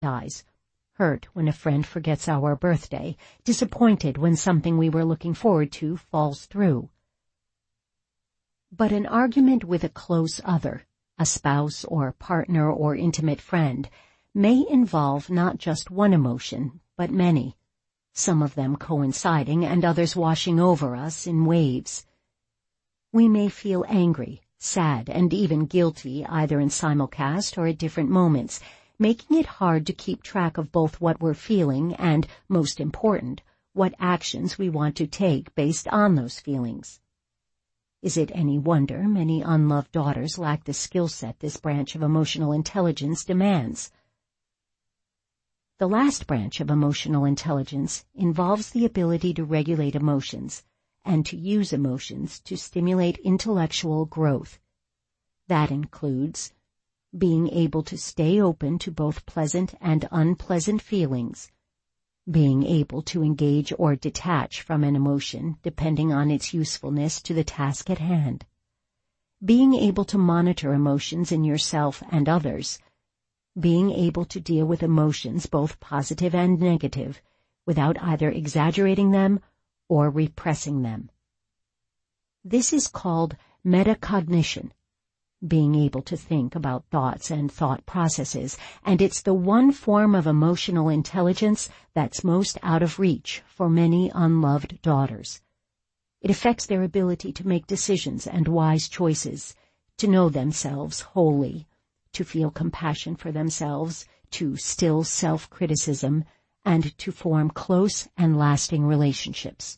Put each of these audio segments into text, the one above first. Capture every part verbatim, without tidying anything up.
dies, hurt when a friend forgets our birthday, disappointed when something we were looking forward to falls through. But an argument with a close other, a spouse or partner or intimate friend, may involve not just one emotion, but many, some of them coinciding and others washing over us in waves. We may feel angry, sad, and even guilty either in simulcast or at different moments, making it hard to keep track of both what we're feeling and, most important, what actions we want to take based on those feelings. Is it any wonder many unloved daughters lack the skill set this branch of emotional intelligence demands? The last branch of emotional intelligence involves the ability to regulate emotions and to use emotions to stimulate intellectual growth. That includes being able to stay open to both pleasant and unpleasant feelings, being able to engage or detach from an emotion depending on its usefulness to the task at hand, being able to monitor emotions in yourself and others, being able to deal with emotions both positive and negative without either exaggerating them or repressing them. This is called metacognition, being able to think about thoughts and thought processes, and it's the one form of emotional intelligence that's most out of reach for many unloved daughters. It affects their ability to make decisions and wise choices, to know themselves wholly, to feel compassion for themselves, to still self-criticism, and to form close and lasting relationships.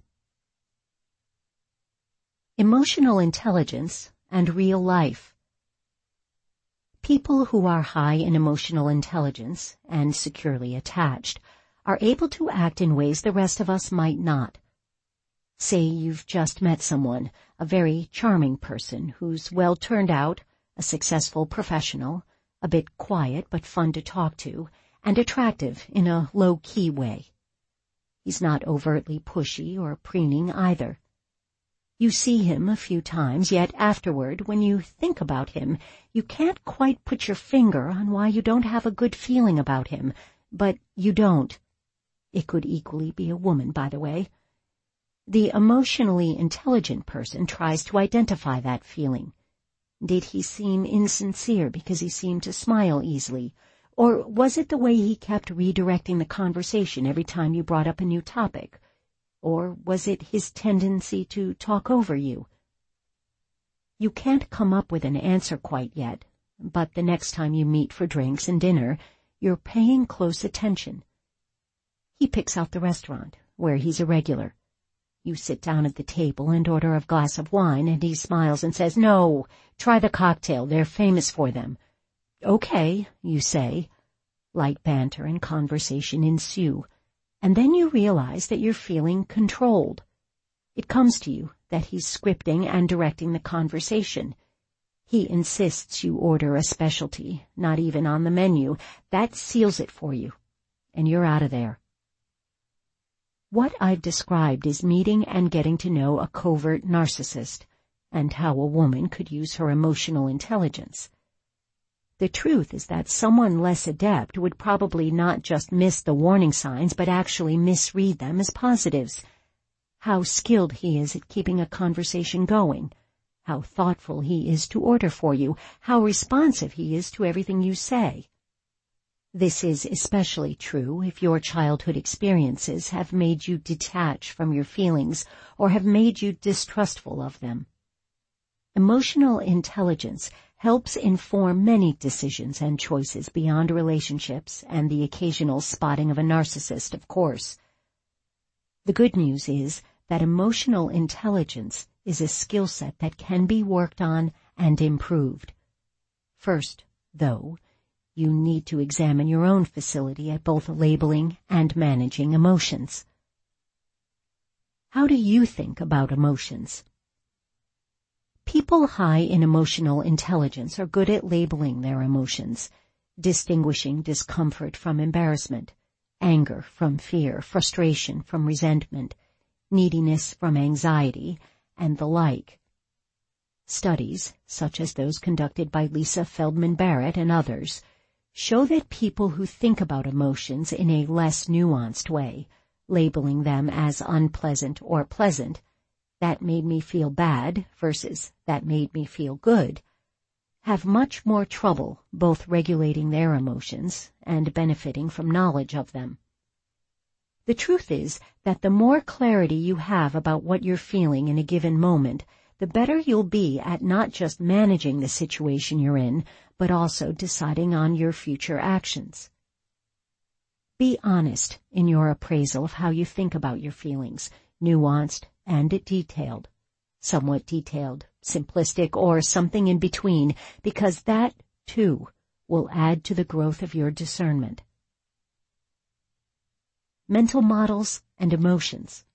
Emotional intelligence and real life. People who are high in emotional intelligence and securely attached are able to act in ways the rest of us might not. Say you've just met someone, a very charming person who's well turned out, a successful professional, a bit quiet but fun to talk to, and attractive in a low-key way. He's not overtly pushy or preening either. You see him a few times, yet afterward, when you think about him, you can't quite put your finger on why you don't have a good feeling about him, but you don't. It could equally be a woman, by the way. The emotionally intelligent person tries to identify that feeling. Did he seem insincere because he seemed to smile easily? Or was it the way he kept redirecting the conversation every time you brought up a new topic? Or was it his tendency to talk over you? You can't come up with an answer quite yet, but the next time you meet for drinks and dinner, you're paying close attention. He picks out the restaurant, where he's a regular. You sit down at the table and order a glass of wine, and he smiles and says, "No, try the cocktail, they're famous for them." "Okay," you say. Light banter and conversation ensue, and then you realize that you're feeling controlled. It comes to you that he's scripting and directing the conversation. He insists you order a specialty, not even on the menu. That seals it for you, and you're out of there. What I've described is meeting and getting to know a covert narcissist, and how a woman could use her emotional intelligence. The truth is that someone less adept would probably not just miss the warning signs, but actually misread them as positives. How skilled he is at keeping a conversation going, how thoughtful he is to order for you, how responsive he is to everything you say. This is especially true if your childhood experiences have made you detach from your feelings or have made you distrustful of them. Emotional intelligence helps inform many decisions and choices beyond relationships and the occasional spotting of a narcissist, of course. The good news is that emotional intelligence is a skill set that can be worked on and improved. First, though, you need to examine your own facility at both labeling and managing emotions. How do you think about emotions? People high in emotional intelligence are good at labeling their emotions, distinguishing discomfort from embarrassment, anger from fear, frustration from resentment, neediness from anxiety, and the like. Studies, such as those conducted by Lisa Feldman Barrett and others, show that people who think about emotions in a less nuanced way, labeling them as unpleasant or pleasant, that made me feel bad versus that made me feel good, have much more trouble both regulating their emotions and benefiting from knowledge of them. The truth is that the more clarity you have about what you're feeling in a given moment, the better you'll be at not just managing the situation you're in, but also deciding on your future actions. Be honest in your appraisal of how you think about your feelings, nuanced and detailed, somewhat detailed, simplistic, or something in between, because that, too, will add to the growth of your discernment. Mental models and emotions.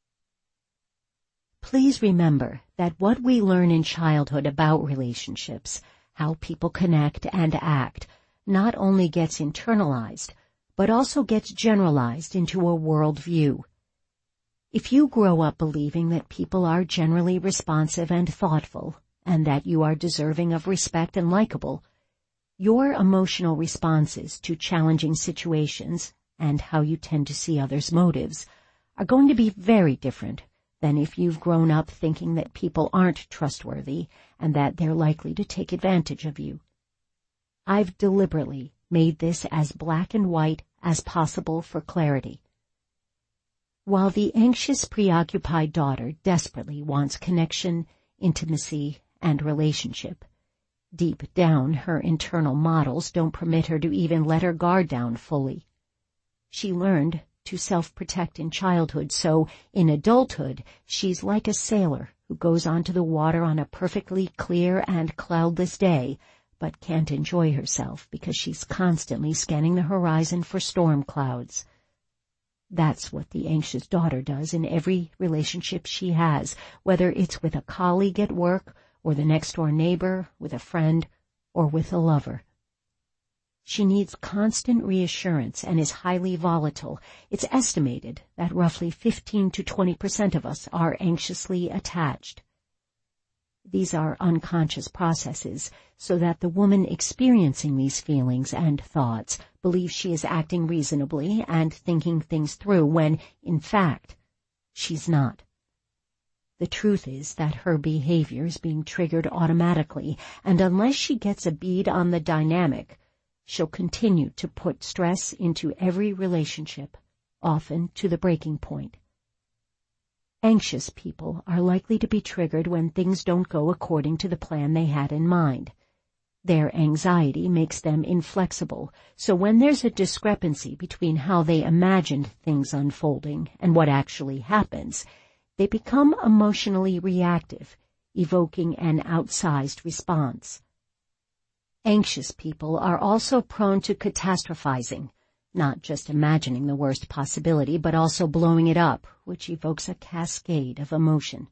Please remember that what we learn in childhood about relationships, how people connect and act, not only gets internalized, but also gets generalized into a worldview. If you grow up believing that people are generally responsive and thoughtful, and that you are deserving of respect and likable, your emotional responses to challenging situations and how you tend to see others' motives are going to be very different than if you've grown up thinking that people aren't trustworthy and that they're likely to take advantage of you. I've deliberately made this as black and white as possible for clarity. While the anxious, preoccupied daughter desperately wants connection, intimacy, and relationship, deep down her internal models don't permit her to even let her guard down fully. She learned to self-protect in childhood, so in adulthood she's like a sailor who goes onto the water on a perfectly clear and cloudless day, but can't enjoy herself because she's constantly scanning the horizon for storm clouds. That's what the anxious daughter does in every relationship she has, whether it's with a colleague at work, or the next-door neighbor, with a friend, or with a lover. She needs constant reassurance and is highly volatile. It's estimated that roughly fifteen to twenty percent of us are anxiously attached. These are unconscious processes, so that the woman experiencing these feelings and thoughts believes she is acting reasonably and thinking things through when, in fact, she's not. The truth is that her behavior is being triggered automatically, and unless she gets a bead on the dynamic, she'll continue to put stress into every relationship, often to the breaking point. Anxious people are likely to be triggered when things don't go according to the plan they had in mind. Their anxiety makes them inflexible, so when there's a discrepancy between how they imagined things unfolding and what actually happens, they become emotionally reactive, evoking an outsized response. Anxious people are also prone to catastrophizing, not just imagining the worst possibility, but also blowing it up, which evokes a cascade of emotion.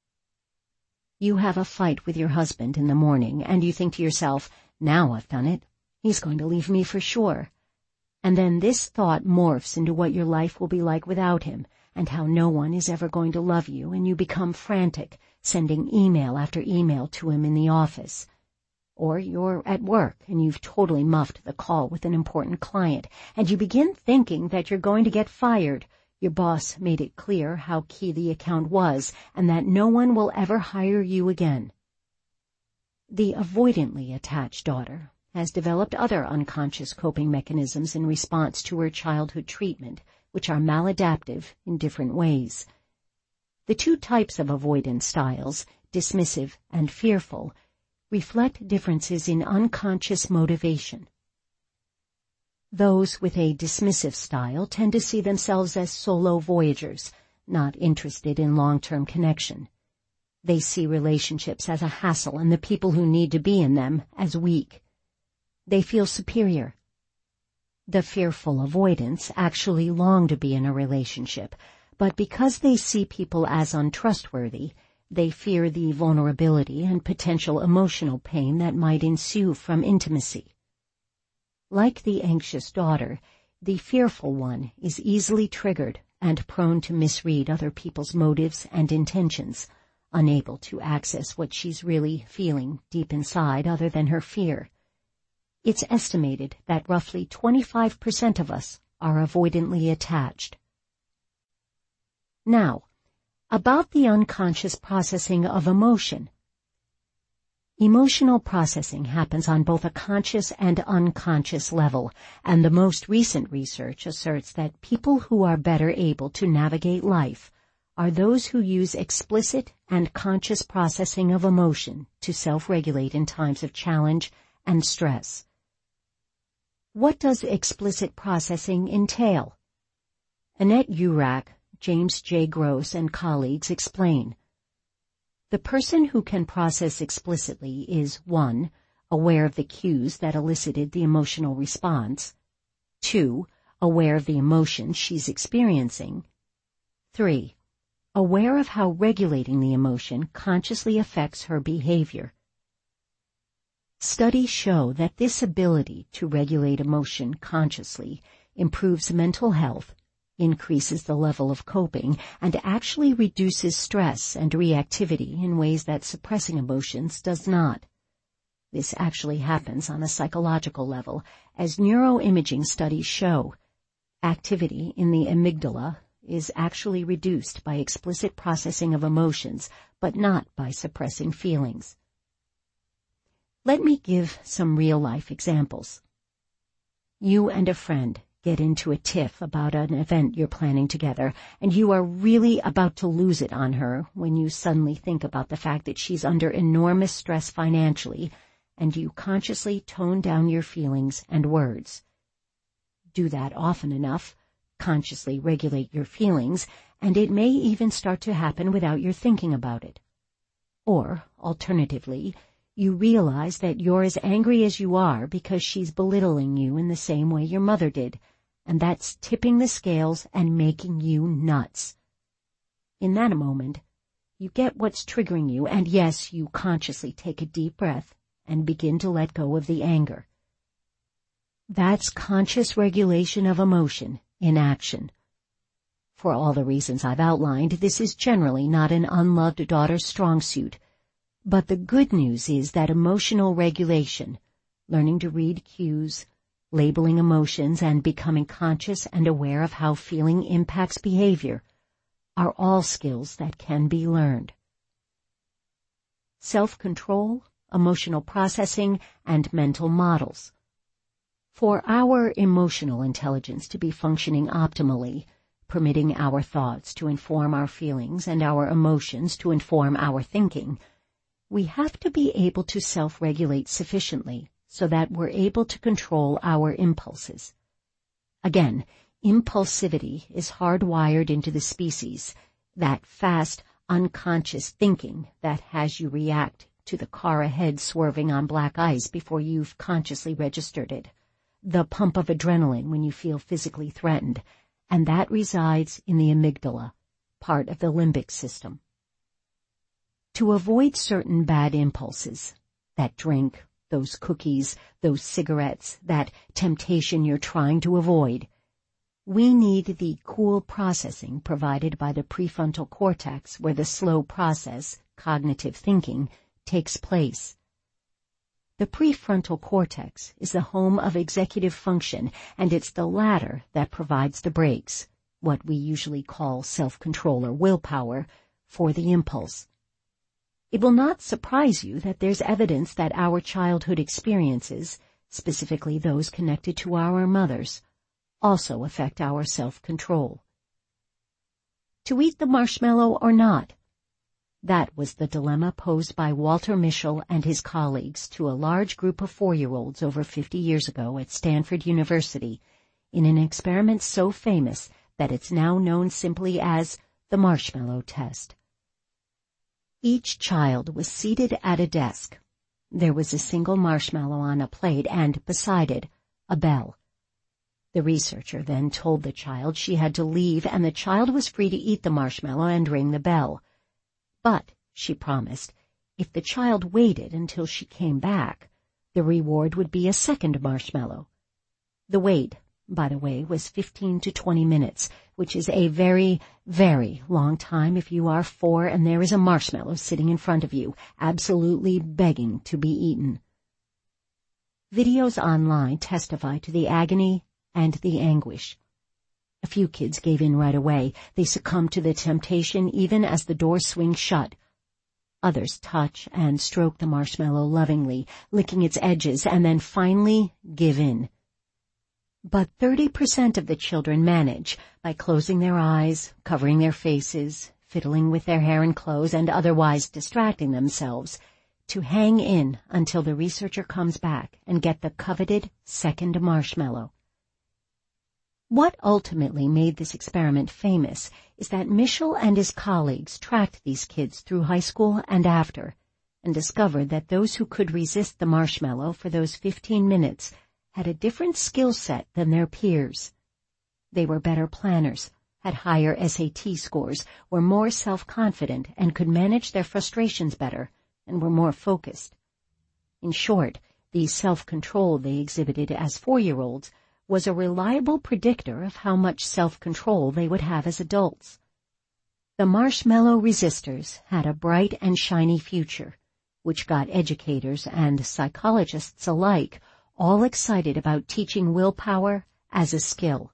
You have a fight with your husband in the morning, and you think to yourself, now I've done it. He's going to leave me for sure. And then this thought morphs into what your life will be like without him, and how no one is ever going to love you, and you become frantic, sending email after email to him in the office. Or you're at work and you've totally muffed the call with an important client, and you begin thinking that you're going to get fired. Your boss made it clear how key the account was and that no one will ever hire you again. The avoidantly attached daughter has developed other unconscious coping mechanisms in response to her childhood treatment, which are maladaptive in different ways. The two types of avoidance styles, dismissive and fearful, reflect differences in unconscious motivation. Those with a dismissive style tend to see themselves as solo voyagers, not interested in long-term connection. They see relationships as a hassle and the people who need to be in them as weak. They feel superior. The fearful avoidants actually long to be in a relationship, but because they see people as untrustworthy, they fear the vulnerability and potential emotional pain that might ensue from intimacy. Like the anxious daughter, the fearful one is easily triggered and prone to misread other people's motives and intentions, unable to access what she's really feeling deep inside other than her fear. It's estimated that roughly twenty-five percent of us are avoidantly attached. Now, about the unconscious processing of emotion. Emotional processing happens on both a conscious and unconscious level, and the most recent research asserts that people who are better able to navigate life are those who use explicit and conscious processing of emotion to self-regulate in times of challenge and stress. What does explicit processing entail? Annette Urack, James J. Gross, and colleagues explain. The person who can process explicitly is one, aware of the cues that elicited the emotional response, two, aware of the emotion she's experiencing, three, aware of how regulating the emotion consciously affects her behavior. Studies show that this ability to regulate emotion consciously improves mental health, increases the level of coping, and actually reduces stress and reactivity in ways that suppressing emotions does not. This actually happens on a psychological level, as neuroimaging studies show. Activity in the amygdala is actually reduced by explicit processing of emotions, but not by suppressing feelings. Let me give some real-life examples. You and a friend get into a tiff about an event you're planning together, and you are really about to lose it on her when you suddenly think about the fact that she's under enormous stress financially, and you consciously tone down your feelings and words. Do that often enough, consciously regulate your feelings, and it may even start to happen without your thinking about it. Or, alternatively, you realize that you're as angry as you are because she's belittling you in the same way your mother did, and that's tipping the scales and making you nuts. In that moment, you get what's triggering you, and yes, you consciously take a deep breath and begin to let go of the anger. That's conscious regulation of emotion in action. For all the reasons I've outlined, this is generally not an unloved daughter's strong suit. But the good news is that emotional regulation, learning to read cues, labeling emotions, and becoming conscious and aware of how feeling impacts behavior, are all skills that can be learned. Self-control, emotional processing, and mental models. For our emotional intelligence to be functioning optimally, permitting our thoughts to inform our feelings and our emotions to inform our thinking, we have to be able to self-regulate sufficiently so that we're able to control our impulses. Again, impulsivity is hardwired into the species, that fast, unconscious thinking that has you react to the car ahead swerving on black ice before you've consciously registered it, the pump of adrenaline when you feel physically threatened, and that resides in the amygdala, part of the limbic system. To avoid certain bad impulses, that drink, those cookies, those cigarettes, that temptation you're trying to avoid, we need the cool processing provided by the prefrontal cortex where the slow process, cognitive thinking, takes place. The prefrontal cortex is the home of executive function, and it's the latter that provides the brakes, what we usually call self-control or willpower, for the impulse. It will not surprise you that there's evidence that our childhood experiences, specifically those connected to our mothers, also affect our self-control. To eat the marshmallow or not? That was the dilemma posed by Walter Mischel and his colleagues to a large group of four-year-olds over fifty years ago at Stanford University in an experiment so famous that it's now known simply as the marshmallow test. Each child was seated at a desk. There was a single marshmallow on a plate and, beside it, a bell. The researcher then told the child she had to leave and the child was free to eat the marshmallow and ring the bell. But, she promised, if the child waited until she came back, the reward would be a second marshmallow. The wait, by the way, was fifteen to twenty minutes, which is a very, very long time if you are four and there is a marshmallow sitting in front of you, absolutely begging to be eaten. Videos online testify to the agony and the anguish. A few kids gave in right away. They succumbed to the temptation even as the door swings shut. Others touch and stroke the marshmallow lovingly, licking its edges, and then finally give in. But thirty percent of the children manage, by closing their eyes, covering their faces, fiddling with their hair and clothes, and otherwise distracting themselves, to hang in until the researcher comes back and get the coveted second marshmallow. What ultimately made this experiment famous is that Mischel and his colleagues tracked these kids through high school and after, and discovered that those who could resist the marshmallow for those fifteen minutes had a different skill set than their peers. They were better planners, had higher S A T scores, were more self-confident, and could manage their frustrations better, and were more focused. In short, the self-control they exhibited as four-year-olds was a reliable predictor of how much self-control they would have as adults. The marshmallow resistors had a bright and shiny future, which got educators and psychologists alike all excited about teaching willpower as a skill.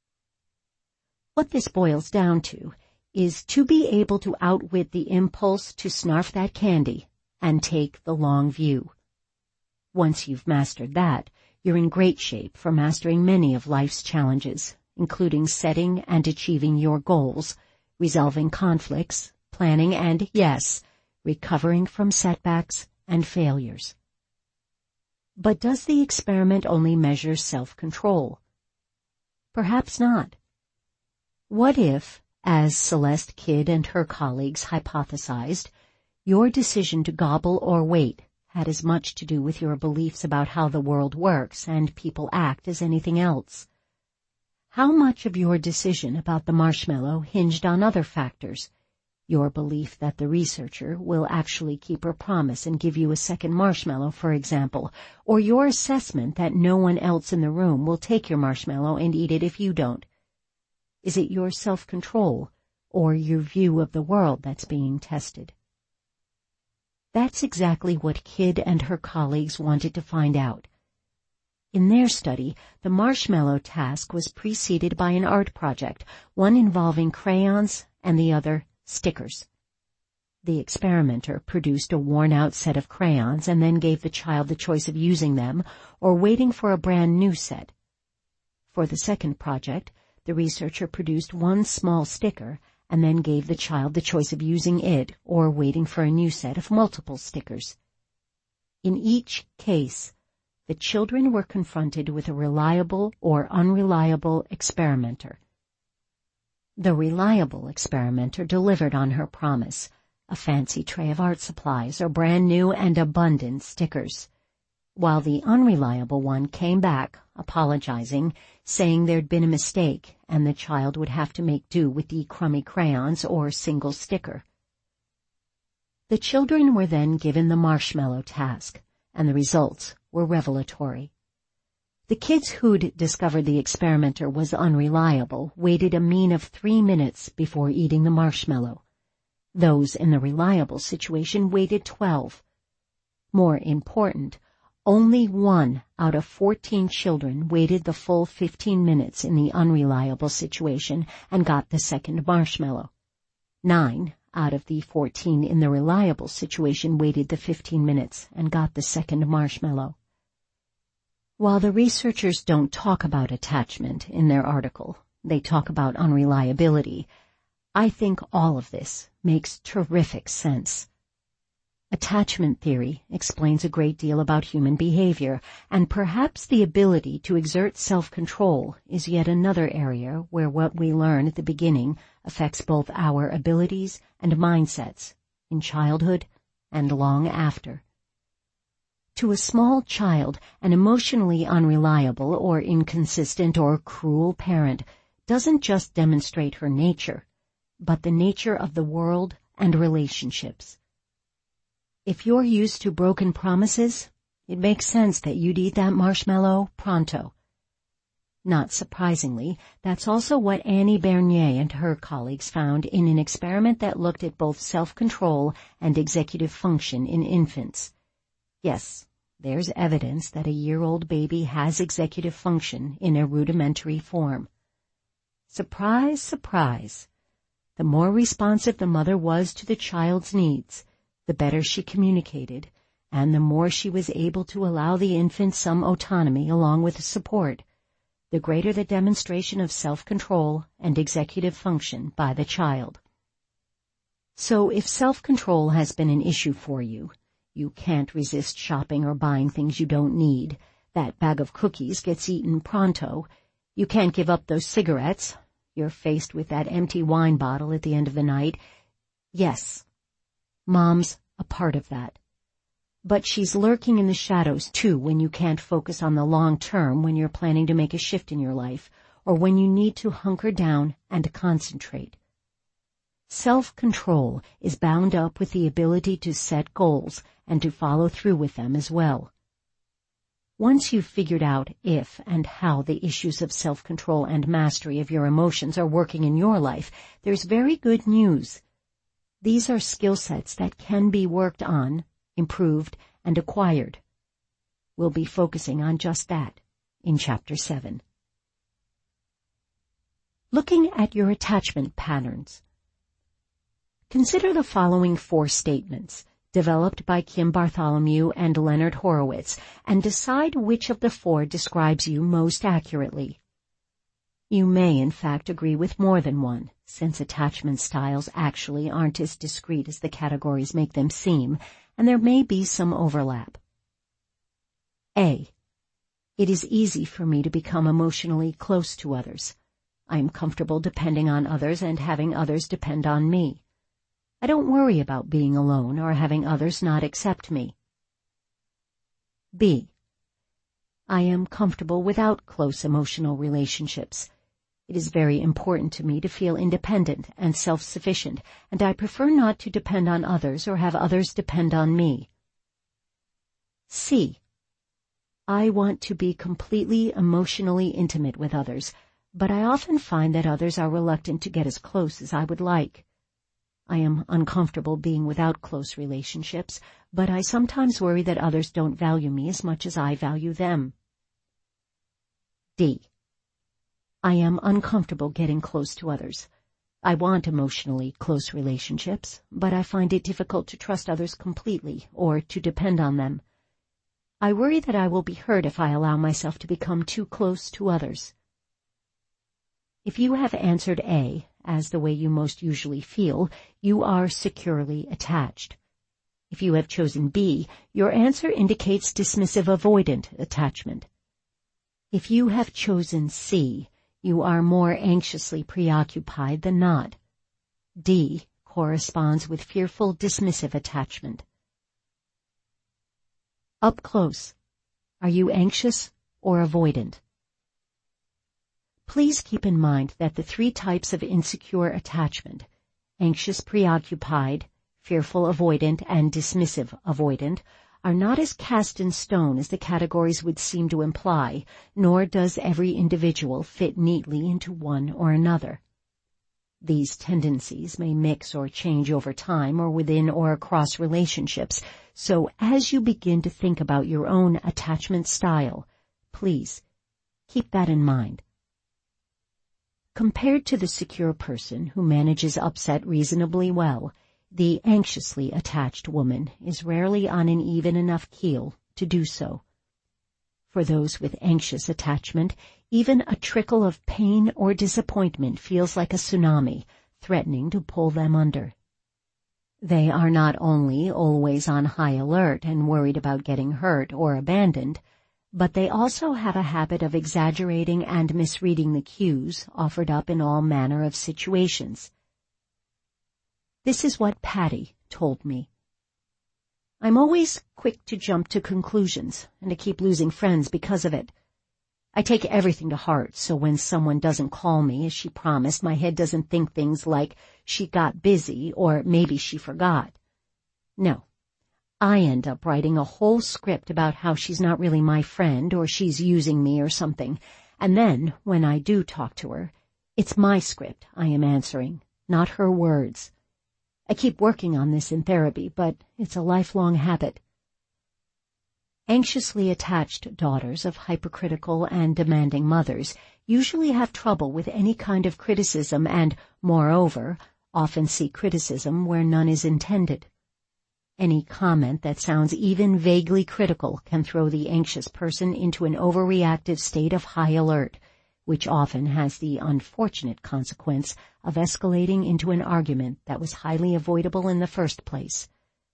What this boils down to is to be able to outwit the impulse to snarf that candy and take the long view. Once you've mastered that, you're in great shape for mastering many of life's challenges, including setting and achieving your goals, resolving conflicts, planning, and, yes, recovering from setbacks and failures. But does the experiment only measure self-control? Perhaps not. What if, as Celeste Kidd and her colleagues hypothesized, your decision to gobble or wait had as much to do with your beliefs about how the world works and people act as anything else? How much of your decision about the marshmallow hinged on other factors? Your belief that the researcher will actually keep her promise and give you a second marshmallow, for example, or your assessment that no one else in the room will take your marshmallow and eat it if you don't. Is it your self-control or your view of the world that's being tested? That's exactly what Kidd and her colleagues wanted to find out. In their study, the marshmallow task was preceded by an art project, one involving crayons and the other stickers. The experimenter produced a worn-out set of crayons and then gave the child the choice of using them or waiting for a brand new set. For the second project, the researcher produced one small sticker and then gave the child the choice of using it or waiting for a new set of multiple stickers. In each case, the children were confronted with a reliable or unreliable experimenter. The reliable experimenter delivered on her promise, a fancy tray of art supplies or brand new and abundant stickers, while the unreliable one came back, apologizing, saying there'd been a mistake and the child would have to make do with the crummy crayons or single sticker. The children were then given the marshmallow task, and the results were revelatory. The kids who'd discovered the experimenter was unreliable waited a mean of three minutes before eating the marshmallow. Those in the reliable situation waited twelve. More important, only one out of fourteen children waited the full fifteen minutes in the unreliable situation and got the second marshmallow. Nine out of the fourteen in the reliable situation waited the fifteen minutes and got the second marshmallow. While the researchers don't talk about attachment in their article, they talk about unreliability, I think all of this makes terrific sense. Attachment theory explains a great deal about human behavior, and perhaps the ability to exert self-control is yet another area where what we learn at the beginning affects both our abilities and mindsets in childhood and long after. To a small child, an emotionally unreliable or inconsistent or cruel parent doesn't just demonstrate her nature, but the nature of the world and relationships. If you're used to broken promises, it makes sense that you'd eat that marshmallow pronto. Not surprisingly, that's also what Annie Bernier and her colleagues found in an experiment that looked at both self-control and executive function in infants. Yes, there's evidence that a year-old baby has executive function in a rudimentary form. Surprise, surprise. The more responsive the mother was to the child's needs, the better she communicated, and the more she was able to allow the infant some autonomy along with support, the greater the demonstration of self-control and executive function by the child. So if self-control has been an issue for you, you can't resist shopping or buying things you don't need, that bag of cookies gets eaten pronto, you can't give up those cigarettes, you're faced with that empty wine bottle at the end of the night. Yes, Mom's a part of that. But she's lurking in the shadows, too, when you can't focus on the long term when you're planning to make a shift in your life, or when you need to hunker down and concentrate. Self-control is bound up with the ability to set goals and to follow through with them as well. Once you've figured out if and how the issues of self-control and mastery of your emotions are working in your life, there's very good news. These are skill sets that can be worked on, improved, and acquired. We'll be focusing on just that in Chapter seven. Looking at your attachment patterns. Consider the following four statements, developed by Kim Bartholomew and Leonard Horowitz, and decide which of the four describes you most accurately. You may, in fact, agree with more than one, since attachment styles actually aren't as discrete as the categories make them seem, and there may be some overlap. A. It is easy for me to become emotionally close to others. I am comfortable depending on others and having others depend on me. I don't worry about being alone or having others not accept me. B. I am comfortable without close emotional relationships. It is very important to me to feel independent and self-sufficient, and I prefer not to depend on others or have others depend on me. C. I want to be completely emotionally intimate with others, but I often find that others are reluctant to get as close as I would like. I am uncomfortable being without close relationships, but I sometimes worry that others don't value me as much as I value them. D. I am uncomfortable getting close to others. I want emotionally close relationships, but I find it difficult to trust others completely or to depend on them. I worry that I will be hurt if I allow myself to become too close to others. If you have answered A, as the way you most usually feel, you are securely attached. If you have chosen B, your answer indicates dismissive avoidant attachment. If you have chosen C, you are more anxiously preoccupied than not. D corresponds with fearful dismissive attachment. Up close. Are you anxious or avoidant? Please keep in mind that the three types of insecure attachment, anxious preoccupied, fearful avoidant, and dismissive avoidant, are not as cast in stone as the categories would seem to imply, nor does every individual fit neatly into one or another. These tendencies may mix or change over time or within or across relationships, so as you begin to think about your own attachment style, please keep that in mind. Compared to the secure person who manages upset reasonably well, the anxiously attached woman is rarely on an even enough keel to do so. For those with anxious attachment, even a trickle of pain or disappointment feels like a tsunami, threatening to pull them under. They are not only always on high alert and worried about getting hurt or abandoned, but they also have a habit of exaggerating and misreading the cues offered up in all manner of situations. This is what Patty told me. I'm always quick to jump to conclusions, and to keep losing friends because of it. I take everything to heart, so when someone doesn't call me as she promised, my head doesn't think things like she got busy or maybe she forgot. No. I end up writing a whole script about how she's not really my friend or she's using me or something, and then, when I do talk to her, it's my script I am answering, not her words. I keep working on this in therapy, but it's a lifelong habit. Anxiously attached daughters of hypercritical and demanding mothers usually have trouble with any kind of criticism and, moreover, often see criticism where none is intended. Any comment that sounds even vaguely critical can throw the anxious person into an overreactive state of high alert, which often has the unfortunate consequence of escalating into an argument that was highly avoidable in the first place.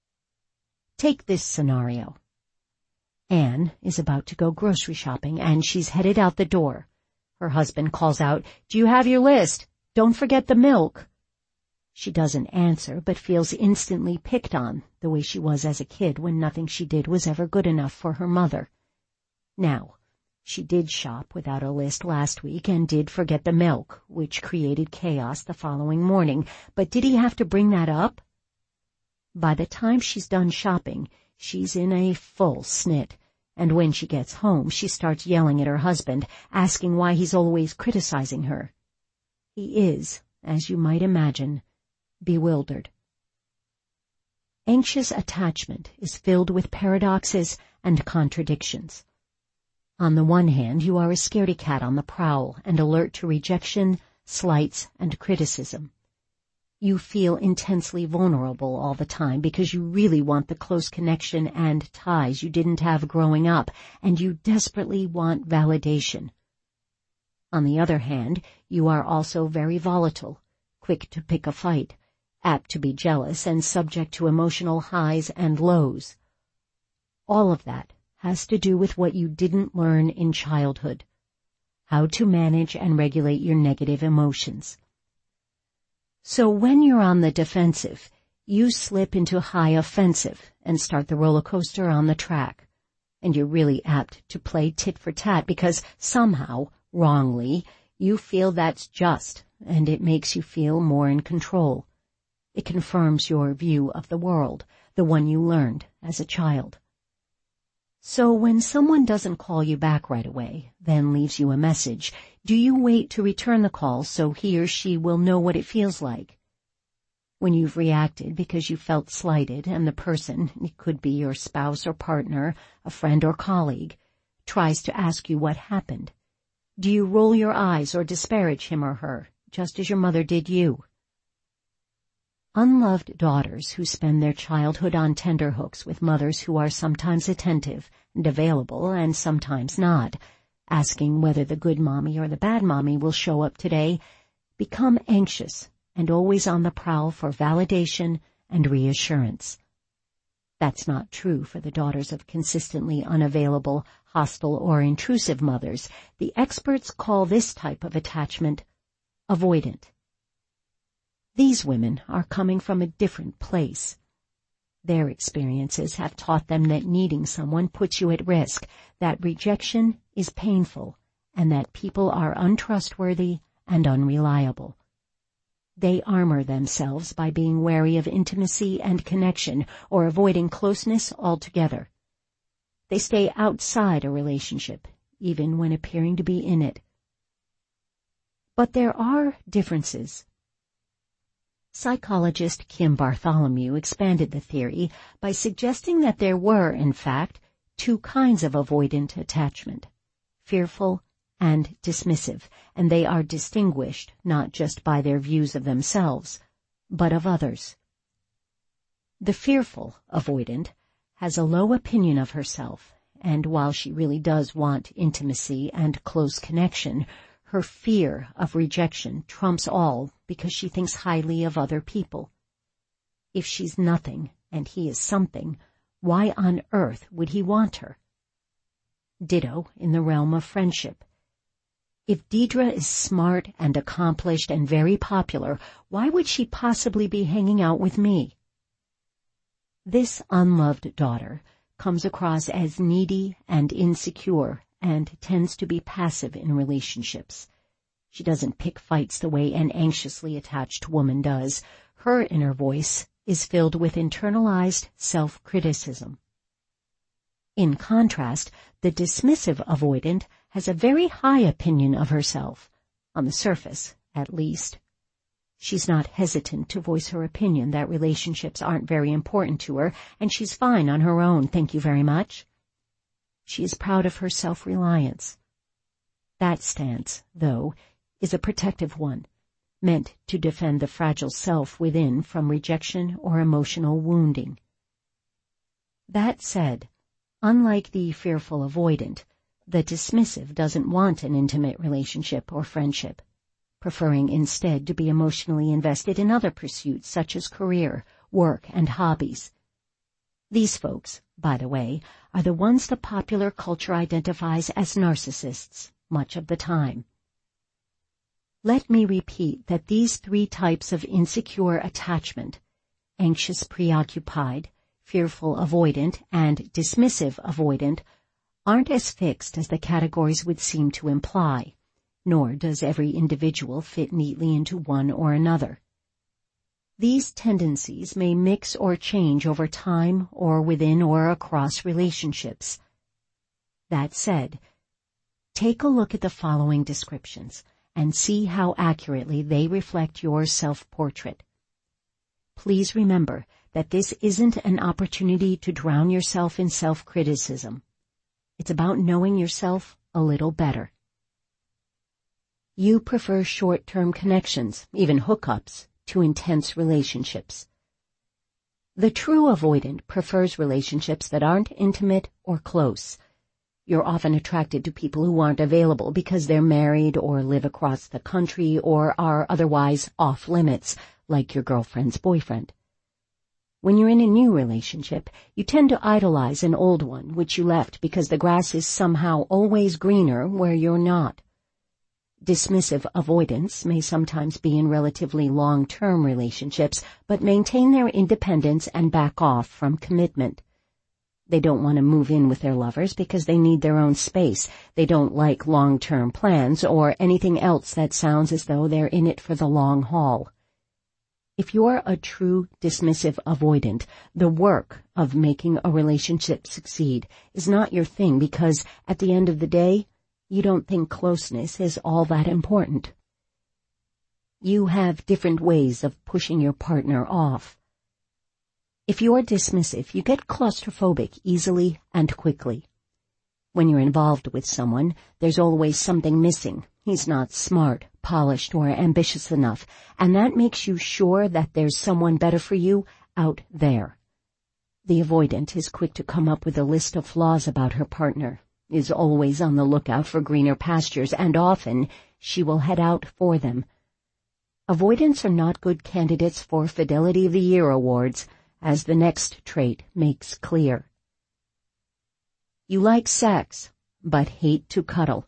Take this scenario. Anne is about to go grocery shopping, and she's headed out the door. Her husband calls out, "Do you have your list? Don't forget the milk." She doesn't answer, but feels instantly picked on, the way she was as a kid when nothing she did was ever good enough for her mother. Now, she did shop without a list last week and did forget the milk, which created chaos the following morning, but did he have to bring that up? By the time she's done shopping, she's in a full snit, and when she gets home, she starts yelling at her husband, asking why he's always criticizing her. He is, as you might imagine, bewildered. Anxious attachment is filled with paradoxes and contradictions. On the one hand, you are a scaredy cat on the prowl and alert to rejection, slights, and criticism. You feel intensely vulnerable all the time because you really want the close connection and ties you didn't have growing up, and you desperately want validation. On the other hand, you are also very volatile, quick to pick a fight, apt to be jealous, and subject to emotional highs and lows. All of that has to do with what you didn't learn in childhood: how to manage and regulate your negative emotions. So when you're on the defensive, you slip into high offensive and start the roller coaster on the track. And you're really apt to play tit for tat because somehow, wrongly, you feel that's just, and it makes you feel more in control. It confirms your view of the world, the one you learned as a child. So when someone doesn't call you back right away, then leaves you a message, do you wait to return the call so he or she will know what it feels like? When you've reacted because you felt slighted and the person, it could be your spouse or partner, a friend or colleague, tries to ask you what happened, do you roll your eyes or disparage him or her, just as your mother did you? Unloved daughters who spend their childhood on tenterhooks with mothers who are sometimes attentive and available and sometimes not, asking whether the good mommy or the bad mommy will show up today, become anxious and always on the prowl for validation and reassurance. That's not true for the daughters of consistently unavailable, hostile, or intrusive mothers. The experts call this type of attachment avoidant. These women are coming from a different place. Their experiences have taught them that needing someone puts you at risk, that rejection is painful, and that people are untrustworthy and unreliable. They armor themselves by being wary of intimacy and connection or avoiding closeness altogether. They stay outside a relationship, even when appearing to be in it. But there are differences. Psychologist Kim Bartholomew expanded the theory by suggesting that there were, in fact, two kinds of avoidant attachment, fearful and dismissive, and they are distinguished not just by their views of themselves, but of others. The fearful avoidant has a low opinion of herself, and while she really does want intimacy and close connection, her fear of rejection trumps all because she thinks highly of other people. If she's nothing and he is something, why on earth would he want her? Ditto in the realm of friendship. If Deidre is smart and accomplished and very popular, why would she possibly be hanging out with me? This unloved daughter comes across as needy and insecure and tends to be passive in relationships. She doesn't pick fights the way an anxiously attached woman does. Her inner voice is filled with internalized self-criticism. In contrast, the dismissive avoidant has a very high opinion of herself, on the surface, at least. She's not hesitant to voice her opinion that relationships aren't very important to her, and she's fine on her own, thank you very much. She is proud of her self-reliance. That stance, though, is a protective one, meant to defend the fragile self within from rejection or emotional wounding. That said, unlike the fearful avoidant, the dismissive doesn't want an intimate relationship or friendship, preferring instead to be emotionally invested in other pursuits such as career, work, and hobbies. These folks, by the way, are the ones the popular culture identifies as narcissists much of the time. Let me repeat that these three types of insecure attachment, anxious preoccupied, fearful avoidant, and dismissive avoidant, aren't as fixed as the categories would seem to imply, nor does every individual fit neatly into one or another. These tendencies may mix or change over time or within or across relationships. That said, take a look at the following descriptions and see how accurately they reflect your self-portrait. Please remember that this isn't an opportunity to drown yourself in self-criticism. It's about knowing yourself a little better. You prefer short-term connections, even hookups, to intense relationships. The true avoidant prefers relationships that aren't intimate or close. You're often attracted to people who aren't available because they're married or live across the country or are otherwise off-limits, like your girlfriend's boyfriend. When you're in a new relationship, you tend to idolize an old one which you left because the grass is somehow always greener where you're not. Dismissive avoidants may sometimes be in relatively long-term relationships, but maintain their independence and back off from commitment. They don't want to move in with their lovers because they need their own space. They don't like long-term plans or anything else that sounds as though they're in it for the long haul. If you're a true dismissive avoidant, the work of making a relationship succeed is not your thing because, at the end of the day, you don't think closeness is all that important. You have different ways of pushing your partner off. If you're dismissive, you get claustrophobic easily and quickly. When you're involved with someone, there's always something missing. He's not smart, polished, or ambitious enough, and that makes you sure that there's someone better for you out there. The avoidant is quick to come up with a list of flaws about her partner, is always on the lookout for greener pastures, and often she will head out for them. Avoidants are not good candidates for Fidelity of the Year awards, as the next trait makes clear. You like sex, but hate to cuddle.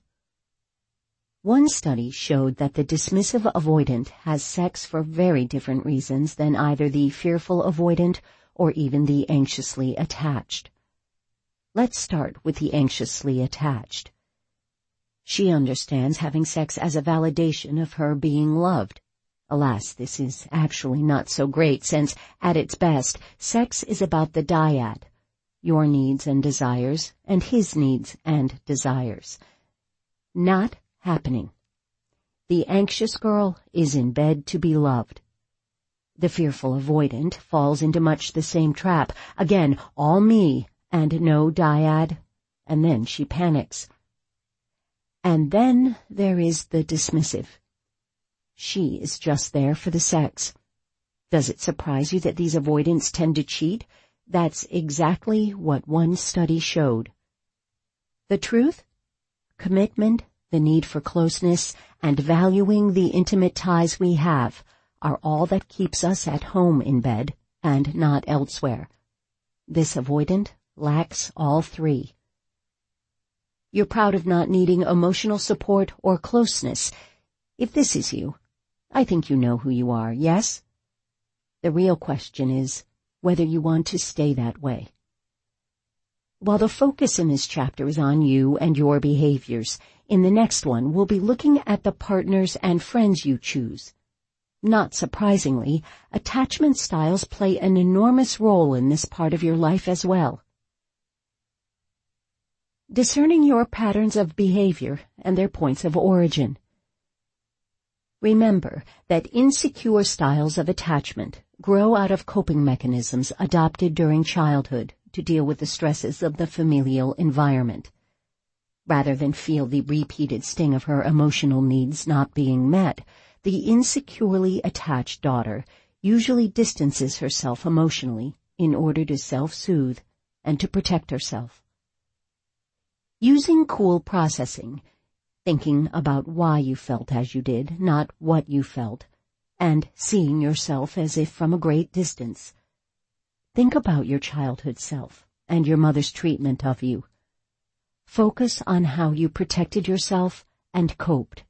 One study showed that the dismissive avoidant has sex for very different reasons than either the fearful avoidant or even the anxiously attached. Let's start with the anxiously attached. She understands having sex as a validation of her being loved. Alas, this is actually not so great since, at its best, sex is about the dyad, your needs and desires, and his needs and desires. Not happening. The anxious girl is in bed to be loved. The fearful avoidant falls into much the same trap. Again, all me and no dyad, and then she panics. And then there is the dismissive. She is just there for the sex. Does it surprise you that these avoidants tend to cheat? That's exactly what one study showed. The truth? Commitment, the need for closeness, and valuing the intimate ties we have are all that keeps us at home in bed and not elsewhere. This avoidant lacks all three. You're proud of not needing emotional support or closeness. If this is you, I think you know who you are, yes? The real question is whether you want to stay that way. While the focus in this chapter is on you and your behaviors, in the next one we'll be looking at the partners and friends you choose. Not surprisingly, attachment styles play an enormous role in this part of your life as well. Discerning your patterns of behavior and their points of origin. Remember that insecure styles of attachment grow out of coping mechanisms adopted during childhood, to deal with the stresses of the familial environment. Rather than feel the repeated sting of her emotional needs not being met, the insecurely attached daughter usually distances herself emotionally in order to self-soothe and to protect herself. Using cool processing, thinking about why you felt as you did, not what you felt, and seeing yourself as if from a great distance. Think about your childhood self and your mother's treatment of you. Focus on how you protected yourself and coped.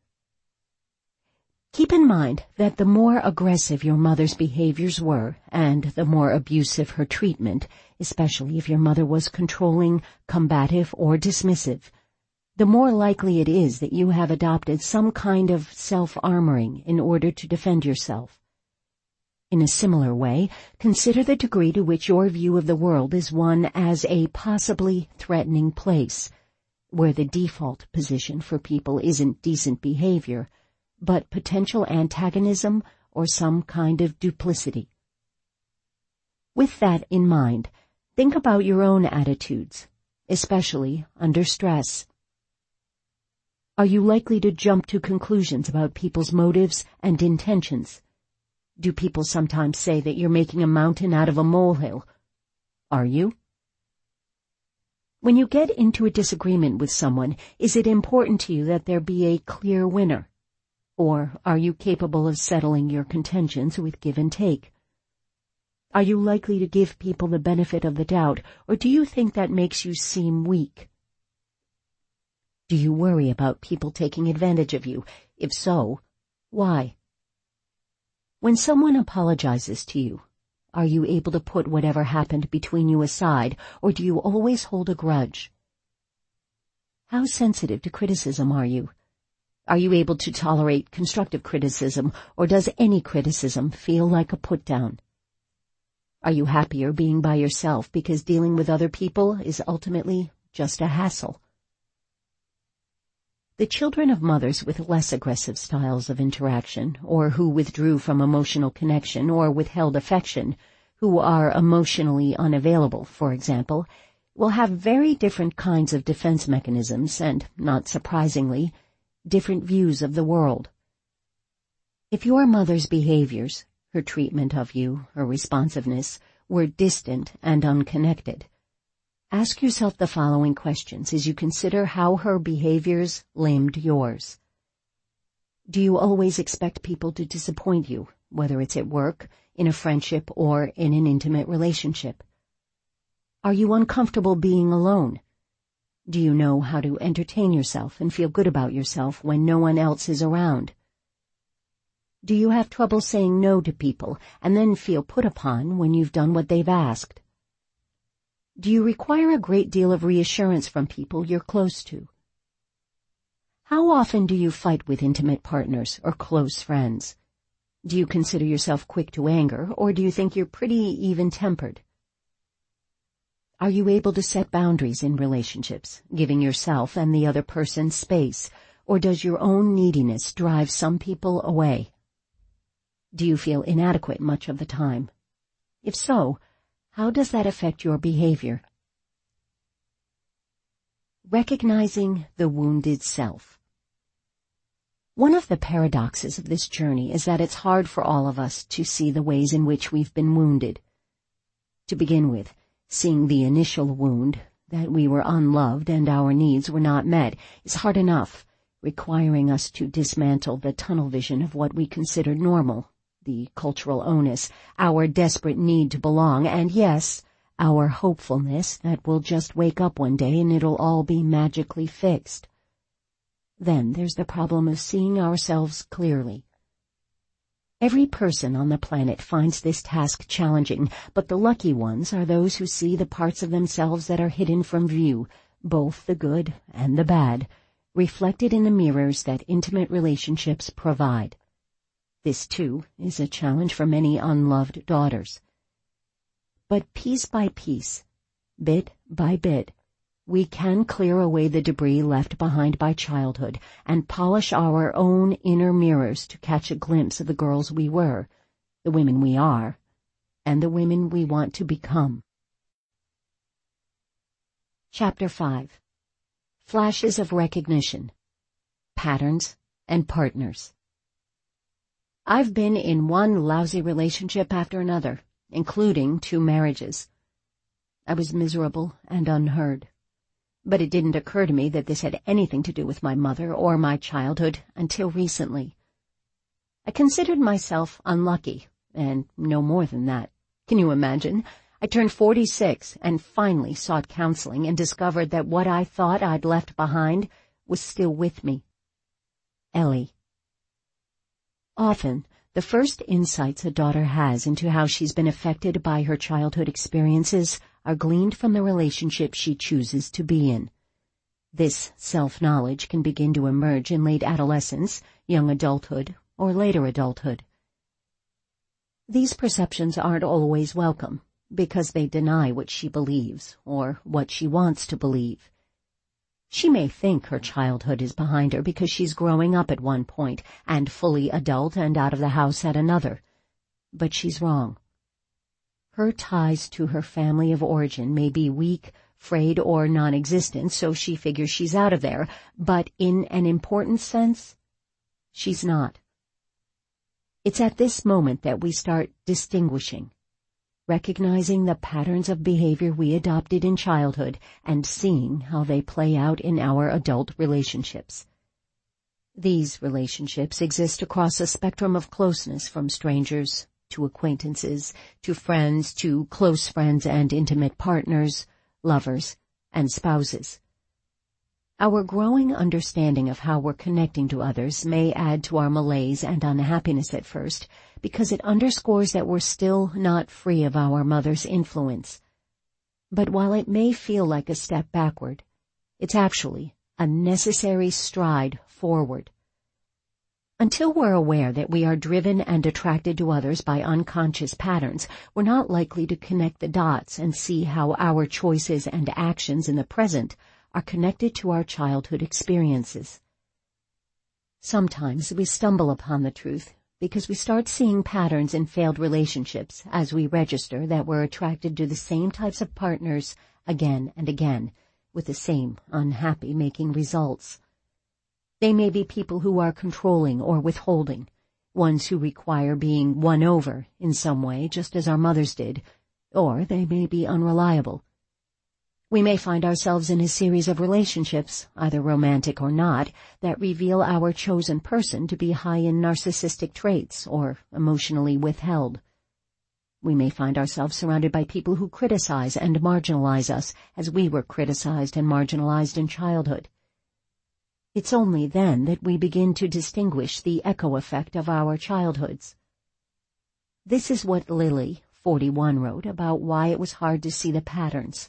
Keep in mind that the more aggressive your mother's behaviors were, and the more abusive her treatment, especially if your mother was controlling, combative, or dismissive, the more likely it is that you have adopted some kind of self-armoring in order to defend yourself. In a similar way, consider the degree to which your view of the world is one as a possibly threatening place, where the default position for people isn't decent behavior, but potential antagonism or some kind of duplicity. With that in mind, think about your own attitudes, especially under stress. Are you likely to jump to conclusions about people's motives and intentions? Do people sometimes say that you're making a mountain out of a molehill? Are you? When you get into a disagreement with someone, is it important to you that there be a clear winner? Or are you capable of settling your contentions with give and take? Are you likely to give people the benefit of the doubt, or do you think that makes you seem weak? Do you worry about people taking advantage of you? If so, why? When someone apologizes to you, are you able to put whatever happened between you aside, or do you always hold a grudge? How sensitive to criticism are you? Are you able to tolerate constructive criticism, or does any criticism feel like a put-down? Are you happier being by yourself because dealing with other people is ultimately just a hassle? The children of mothers with less aggressive styles of interaction, or who withdrew from emotional connection or withheld affection, who are emotionally unavailable, for example, will have very different kinds of defense mechanisms and, not surprisingly, different views of the world. If your mother's behaviors, her treatment of you, her responsiveness, were distant and unconnected, ask yourself the following questions as you consider how her behaviors limbed yours. Do you always expect people to disappoint you, whether it's at work, in a friendship, or in an intimate relationship? Are you uncomfortable being alone? Do you know how to entertain yourself and feel good about yourself when no one else is around? Do you have trouble saying no to people and then feel put upon when you've done what they've asked? Do you require a great deal of reassurance from people you're close to? How often do you fight with intimate partners or close friends? Do you consider yourself quick to anger, or do you think you're pretty even-tempered? Are you able to set boundaries in relationships, giving yourself and the other person space, or does your own neediness drive some people away? Do you feel inadequate much of the time? If so, how does that affect your behavior? Recognizing the wounded self. One of the paradoxes of this journey is that it's hard for all of us to see the ways in which we've been wounded. To begin with, seeing the initial wound, that we were unloved and our needs were not met, is hard enough, requiring us to dismantle the tunnel vision of what we considered normal, the cultural onus, our desperate need to belong, and yes, our hopefulness that we'll just wake up one day and it'll all be magically fixed. Then there's the problem of seeing ourselves clearly. Every person on the planet finds this task challenging, but the lucky ones are those who see the parts of themselves that are hidden from view, both the good and the bad, reflected in the mirrors that intimate relationships provide. This, too, is a challenge for many unloved daughters. But piece by piece, bit by bit, we can clear away the debris left behind by childhood and polish our own inner mirrors to catch a glimpse of the girls we were, the women we are, and the women we want to become. Chapter five. Flashes of Recognition, Patterns, and Partners. I've been in one lousy relationship after another, including two marriages. I was miserable and unheard. But it didn't occur to me that this had anything to do with my mother or my childhood until recently. I considered myself unlucky, and no more than that. Can you imagine? I turned forty-six and finally sought counseling and discovered that what I thought I'd left behind was still with me. Ellie. Often, the first insights a daughter has into how she's been affected by her childhood experiences are gleaned from the relationship she chooses to be in. This self-knowledge can begin to emerge in late adolescence, young adulthood, or later adulthood. These perceptions aren't always welcome, because they deny what she believes, or what she wants to believe. She may think her childhood is behind her because she's growing up at one point, and fully adult and out of the house at another. But she's wrong. Her ties to her family of origin may be weak, frayed, or non-existent, so she figures she's out of there, but in an important sense, she's not. It's at this moment that we start distinguishing, recognizing the patterns of behavior we adopted in childhood and seeing how they play out in our adult relationships. These relationships exist across a spectrum of closeness, from strangers to acquaintances, to friends, to close friends and intimate partners, lovers, and spouses. Our growing understanding of how we're connecting to others may add to our malaise and unhappiness at first, because it underscores that we're still not free of our mother's influence. But while it may feel like a step backward, it's actually a necessary stride forward. Until we're aware that we are driven and attracted to others by unconscious patterns, we're not likely to connect the dots and see how our choices and actions in the present are connected to our childhood experiences. Sometimes we stumble upon the truth because we start seeing patterns in failed relationships as we register that we're attracted to the same types of partners again and again, with the same unhappy-making results. They may be people who are controlling or withholding, ones who require being won over in some way, just as our mothers did, or they may be unreliable. We may find ourselves in a series of relationships, either romantic or not, that reveal our chosen person to be high in narcissistic traits or emotionally withheld. We may find ourselves surrounded by people who criticize and marginalize us as we were criticized and marginalized in childhood. It's only then that we begin to distinguish the echo effect of our childhoods. This is what Lily, forty-one, wrote about why it was hard to see the patterns.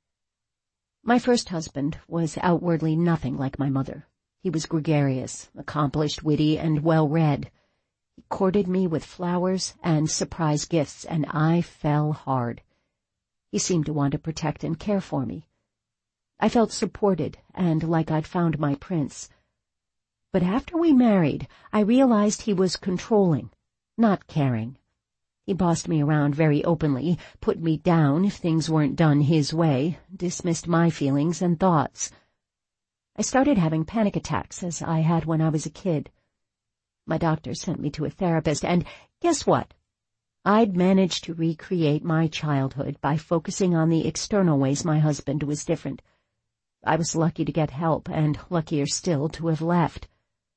My first husband was outwardly nothing like my mother. He was gregarious, accomplished, witty, and well-read. He courted me with flowers and surprise gifts, and I fell hard. He seemed to want to protect and care for me. I felt supported and like I'd found my prince. But after we married, I realized he was controlling, not caring. He bossed me around very openly, put me down if things weren't done his way, dismissed my feelings and thoughts. I started having panic attacks, as I had when I was a kid. My doctor sent me to a therapist, and guess what? I'd managed to recreate my childhood by focusing on the external ways my husband was different. I was lucky to get help, and luckier still to have left.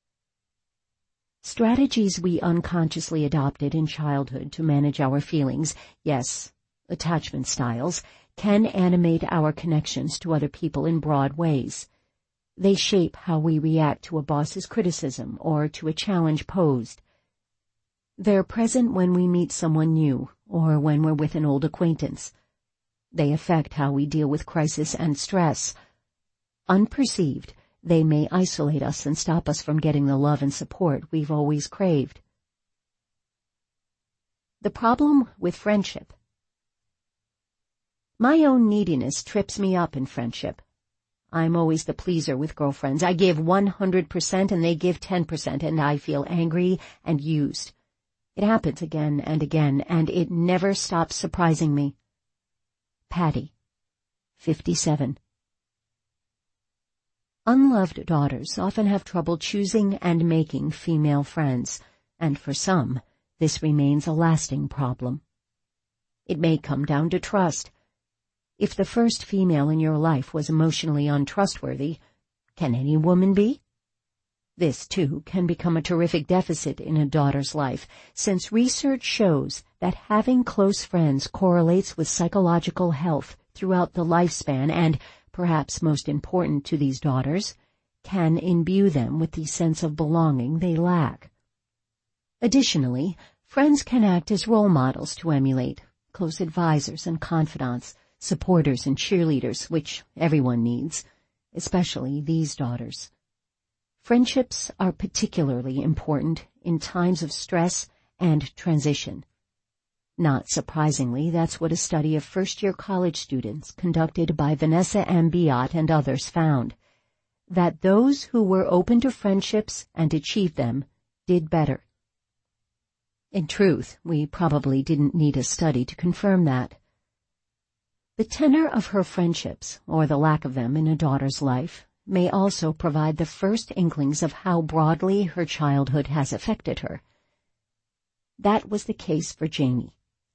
Strategies we unconsciously adopted in childhood to manage our feelings, yes, attachment styles, can animate our connections to other people in broad ways. They shape how we react to a boss's criticism or to a challenge posed. They're present when we meet someone new or when we're with an old acquaintance. They affect how we deal with crisis and stress. Unperceived, they may isolate us and stop us from getting the love and support we've always craved. The problem with friendship. My own neediness trips me up in friendship. I'm always the pleaser with girlfriends. I give one hundred percent and they give ten percent, and I feel angry and used. It happens again and again, and it never stops surprising me. Patty, fifty-seven. Unloved daughters often have trouble choosing and making female friends, and for some, this remains a lasting problem. It may come down to trust. If the first female in your life was emotionally untrustworthy, can any woman be? This, too, can become a terrific deficit in a daughter's life, since research shows that having close friends correlates with psychological health throughout the lifespan and, perhaps most important to these daughters, can imbue them with the sense of belonging they lack. Additionally, friends can act as role models to emulate, close advisors and confidants, supporters and cheerleaders, which everyone needs, especially these daughters. Friendships are particularly important in times of stress and transition. Not surprisingly, that's what a study of first-year college students conducted by Vanessa M. Biot and others found, that those who were open to friendships and achieved them did better. In truth, we probably didn't need a study to confirm that. The tenor of her friendships, or the lack of them in a daughter's life, may also provide the first inklings of how broadly her childhood has affected her. That was the case for Jamie.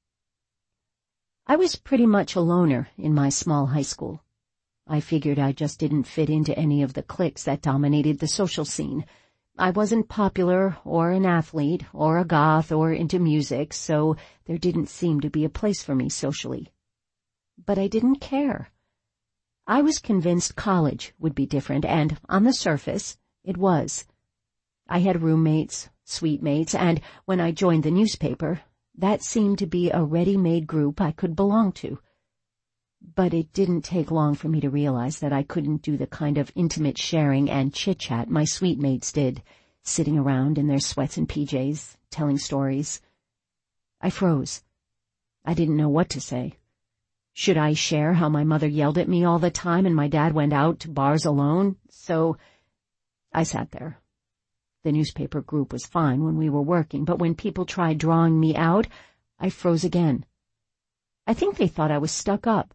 I was pretty much a loner in my small high school. I figured I just didn't fit into any of the cliques that dominated the social scene. I wasn't popular or an athlete or a goth or into music, so there didn't seem to be a place for me socially. But I didn't care. I was convinced college would be different, and on the surface, it was. I had roommates, suite mates, and when I joined the newspaper, that seemed to be a ready-made group I could belong to. But it didn't take long for me to realize that I couldn't do the kind of intimate sharing and chit-chat my suite mates did, sitting around in their sweats and P Js, telling stories. I froze. I didn't know what to say. Should I share how my mother yelled at me all the time and my dad went out to bars alone? So I sat there. The newspaper group was fine when we were working, but when people tried drawing me out, I froze again. I think they thought I was stuck up.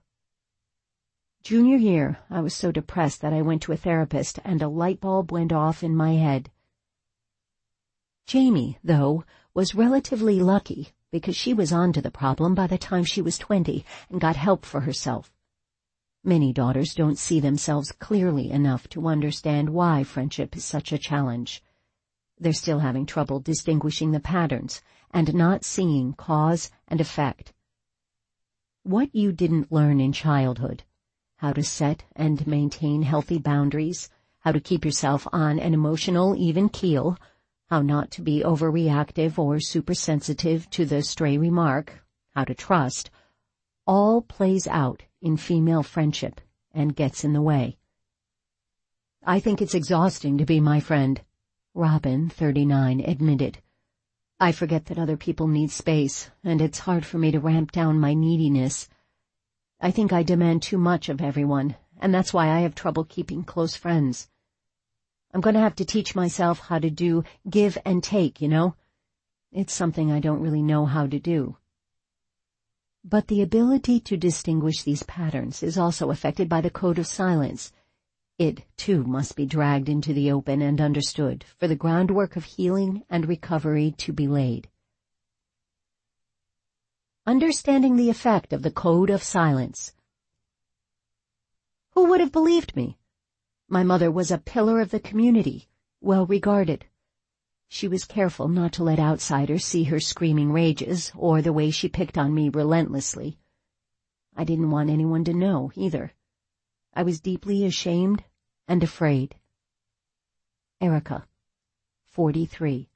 Junior year, I was so depressed that I went to a therapist and a light bulb went off in my head. Jamie, though, was relatively lucky because she was onto the problem by the time she was twenty and got help for herself. Many daughters don't see themselves clearly enough to understand why friendship is such a challenge. They're still having trouble distinguishing the patterns and not seeing cause and effect. What you didn't learn in childhood, how to set and maintain healthy boundaries, how to keep yourself on an emotional even keel, how not to be overreactive or supersensitive to the stray remark, how to trust, all plays out in female friendship and gets in the way. I think it's exhausting to be my friend, Robin, thirty-nine, admitted. I forget that other people need space, and it's hard for me to ramp down my neediness. I think I demand too much of everyone, and that's why I have trouble keeping close friends. I'm going to have to teach myself how to do give and take, you know? It's something I don't really know how to do. But the ability to distinguish these patterns is also affected by the code of silence. It, too, must be dragged into the open and understood for the groundwork of healing and recovery to be laid. Understanding the effect of the code of silence. Who would have believed me? My mother was a pillar of the community, well regarded. She was careful not to let outsiders see her screaming rages or the way she picked on me relentlessly. I didn't want anyone to know, either. I was deeply ashamed and afraid. Erica, forty-three.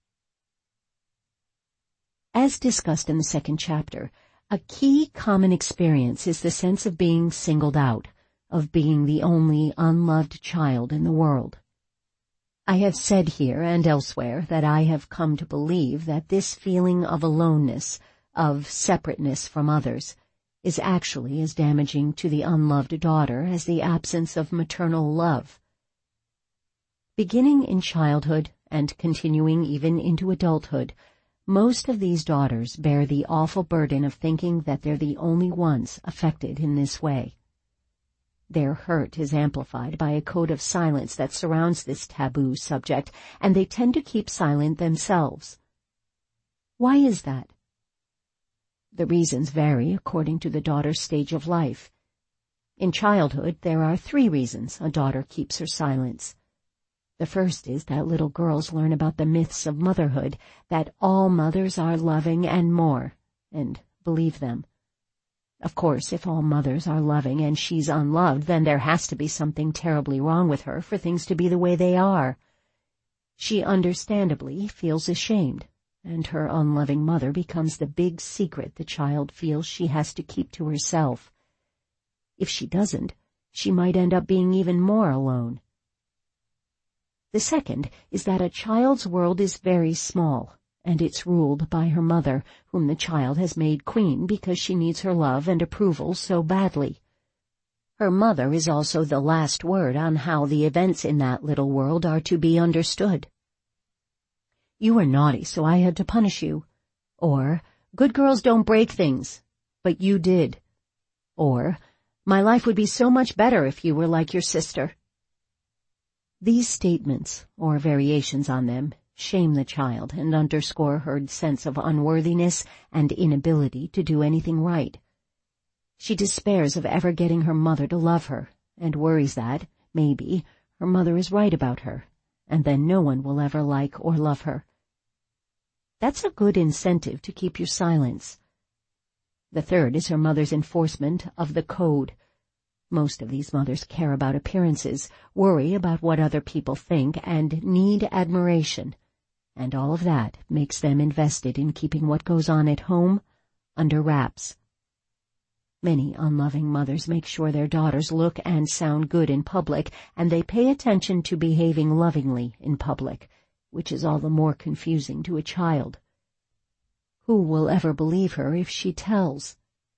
As discussed in the second chapter, a key common experience is the sense of being singled out, of being the only unloved child in the world. I have said here and elsewhere that I have come to believe that this feeling of aloneness, of separateness from others, is actually as damaging to the unloved daughter as the absence of maternal love. Beginning in childhood and continuing even into adulthood, most of these daughters bear the awful burden of thinking that they're the only ones affected in this way. Their hurt is amplified by a code of silence that surrounds this taboo subject, and they tend to keep silent themselves. Why is that? The reasons vary according to the daughter's stage of life. In childhood, there are three reasons a daughter keeps her silence. The first is that little girls learn about the myths of motherhood, that all mothers are loving and more, and believe them. Of course, if all mothers are loving and she's unloved, then there has to be something terribly wrong with her for things to be the way they are. She understandably feels ashamed, and her unloving mother becomes the big secret the child feels she has to keep to herself. If she doesn't, she might end up being even more alone. The second is that a child's world is very small, and it's ruled by her mother, whom the child has made queen because she needs her love and approval so badly. Her mother is also the last word on how the events in that little world are to be understood. You were naughty, so I had to punish you. Or, good girls don't break things, but you did. Or, my life would be so much better if you were like your sister. These statements, or variations on them, shame the child and underscore her sense of unworthiness and inability to do anything right. She despairs of ever getting her mother to love her, and worries that, maybe, her mother is right about her, and then no one will ever like or love her. That's a good incentive to keep your silence. The third is her mother's enforcement of the code. Most of these mothers care about appearances, worry about what other people think, and need admiration. And all of that makes them invested in keeping what goes on at home under wraps. Many unloving mothers make sure their daughters look and sound good in public, and they pay attention to behaving lovingly in public, which is all the more confusing to a child. Who will ever believe her if she tells?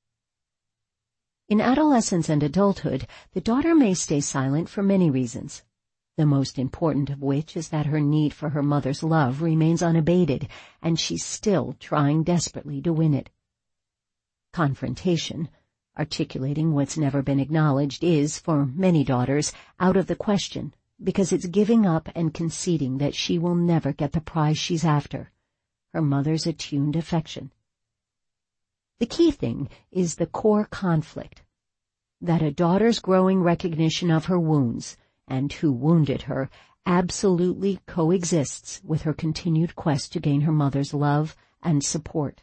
In adolescence and adulthood, the daughter may stay silent for many reasons, the most important of which is that her need for her mother's love remains unabated, and she's still trying desperately to win it. Confrontation, articulating what's never been acknowledged, is, for many daughters, out of the question, because it's giving up and conceding that she will never get the prize she's after, her mother's attuned affection. The key thing is the core conflict, that a daughter's growing recognition of her wounds, and who wounded her, absolutely coexists with her continued quest to gain her mother's love and support.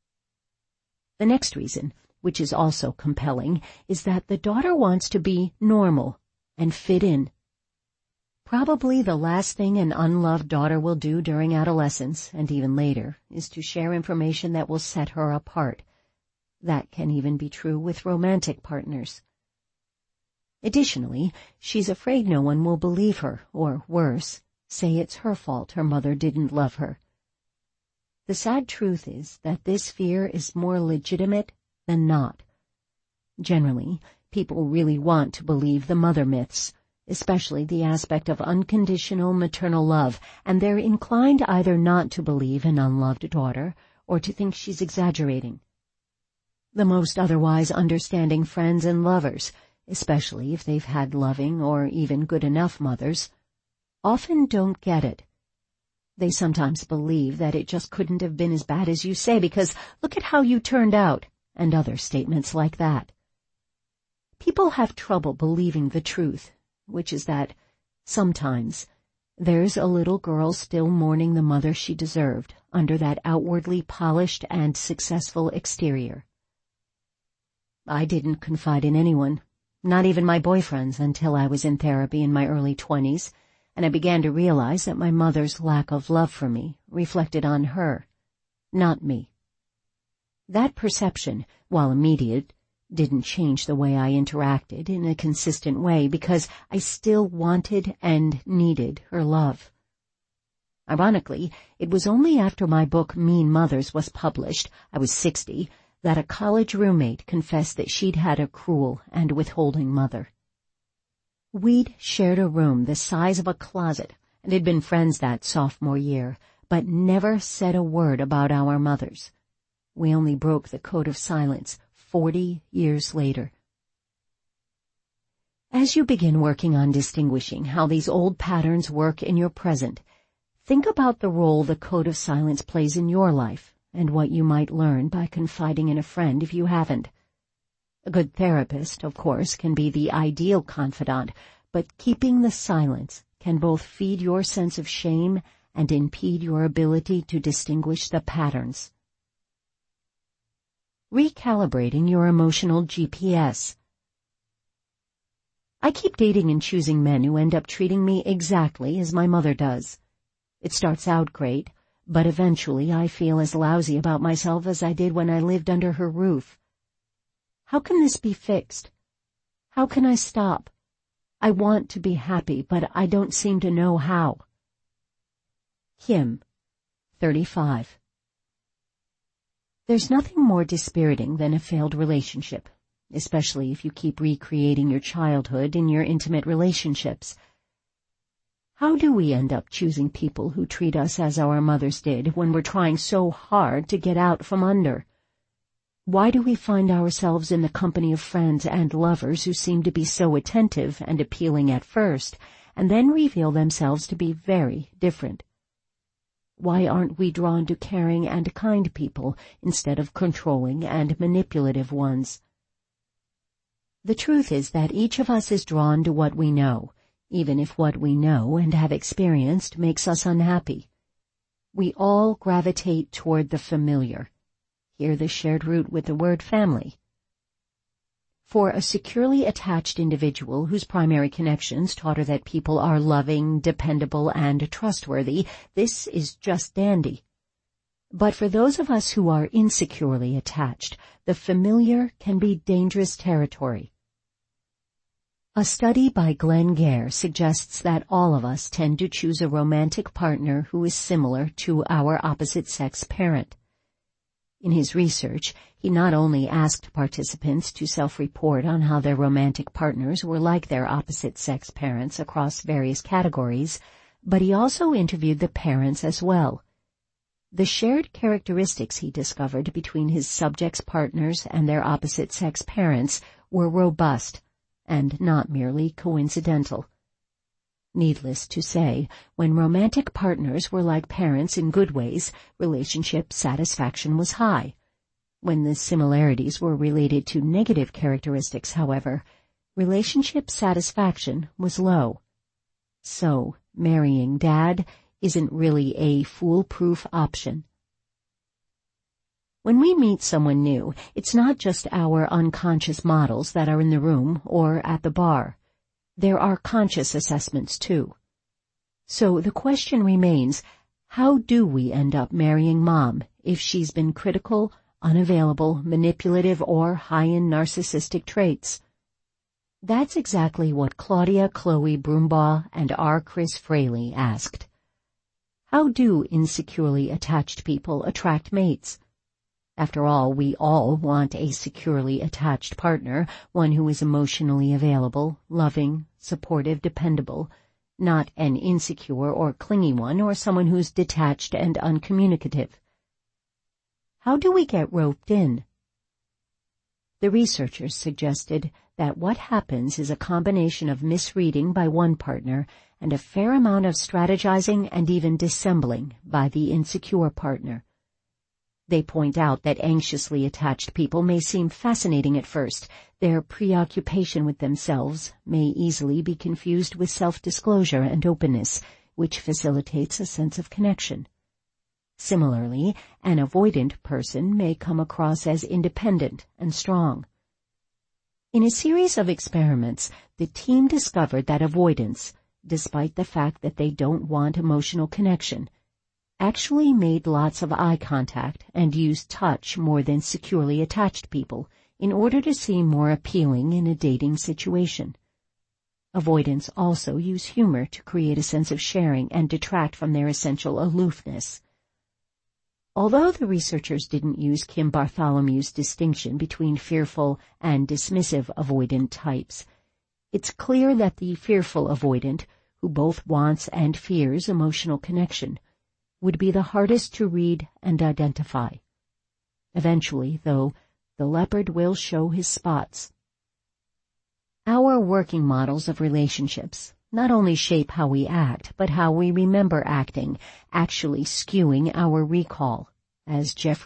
The next reason, which is also compelling, is that the daughter wants to be normal and fit in. Probably the last thing an unloved daughter will do during adolescence, and even later, is to share information that will set her apart. That can even be true with romantic partners. Additionally, she's afraid no one will believe her, or worse, say it's her fault her mother didn't love her. The sad truth is that this fear is more legitimate than not. Generally, people really want to believe the mother myths, especially the aspect of unconditional maternal love, and they're inclined either not to believe an unloved daughter or to think she's exaggerating. The most otherwise understanding friends and lovers, especially if they've had loving or even good enough mothers, often don't get it. They sometimes believe that it just couldn't have been as bad as you say because look at how you turned out, and other statements like that. People have trouble believing the truth, which is that, sometimes, there's a little girl still mourning the mother she deserved under that outwardly polished and successful exterior. I didn't confide in anyone, not even my boyfriends, until I was in therapy in my early twenties, and I began to realize that my mother's lack of love for me reflected on her, not me. That perception, while immediate, didn't change the way I interacted in a consistent way because I still wanted and needed her love. Ironically, it was only after my book Mean Mothers was published, I was sixty, that a college roommate confessed that she'd had a cruel and withholding mother. We'd shared a room the size of a closet and had been friends that sophomore year, but never said a word about our mothers. We only broke the code of silence forty years later. As you begin working on distinguishing how these old patterns work in your present, think about the role the code of silence plays in your life and what you might learn by confiding in a friend if you haven't. A good therapist, of course, can be the ideal confidant, but keeping the silence can both feed your sense of shame and impede your ability to distinguish the patterns. Recalibrating your emotional G P S. I keep dating and choosing men who end up treating me exactly as my mother does. It starts out great, but eventually I feel as lousy about myself as I did when I lived under her roof. How can this be fixed? How can I stop? I want to be happy, but I don't seem to know how. Kim, thirty-five. There's nothing more dispiriting than a failed relationship, especially if you keep recreating your childhood in your intimate relationships. How do we end up choosing people who treat us as our mothers did when we're trying so hard to get out from under? Why do we find ourselves in the company of friends and lovers who seem to be so attentive and appealing at first, and then reveal themselves to be very different? Why aren't we drawn to caring and kind people instead of controlling and manipulative ones? The truth is that each of us is drawn to what we know, even if what we know and have experienced makes us unhappy. We all gravitate toward the familiar. Here the shared root with the word family. For a securely attached individual whose primary connections taught her that people are loving, dependable, and trustworthy, this is just dandy. But for those of us who are insecurely attached, the familiar can be dangerous territory. A study by Glenn Gare suggests that all of us tend to choose a romantic partner who is similar to our opposite-sex parent. In his research, he not only asked participants to self-report on how their romantic partners were like their opposite-sex parents across various categories, but he also interviewed the parents as well. The shared characteristics he discovered between his subjects' partners and their opposite-sex parents were robust and not merely coincidental. Needless to say, when romantic partners were like parents in good ways, relationship satisfaction was high. When the similarities were related to negative characteristics, however, relationship satisfaction was low. So, marrying Dad isn't really a foolproof option. When we meet someone new, it's not just our unconscious models that are in the room or at the bar. There are conscious assessments, too. So the question remains, how do we end up marrying Mom if she's been critical, unavailable, manipulative, or high in narcissistic traits? That's exactly what Claudia Chloe Broombaugh and R. Chris Fraley asked. How do insecurely attached people attract mates? After all, we all want a securely attached partner, one who is emotionally available, loving, supportive, dependable, not an insecure or clingy one or someone who's detached and uncommunicative. How do we get roped in? The researchers suggested that what happens is a combination of misreading by one partner and a fair amount of strategizing and even dissembling by the insecure partner. They point out that anxiously attached people may seem fascinating at first. Their preoccupation with themselves may easily be confused with self-disclosure and openness, which facilitates a sense of connection. Similarly, an avoidant person may come across as independent and strong. In a series of experiments, the team discovered that avoidance, despite the fact that they don't want emotional connection, actually made lots of eye contact and used touch more than securely attached people in order to seem more appealing in a dating situation. Avoidants also use humor to create a sense of sharing and detract from their essential aloofness. Although the researchers didn't use Kim Bartholomew's distinction between fearful and dismissive avoidant types, it's clear that the fearful avoidant, who both wants and fears emotional connection, would be the hardest to read and identify. Eventually, though, the leopard will show his spots. Our working models of relationships not only shape how we act, but how we remember acting, actually skewing our recall, as Jeffrey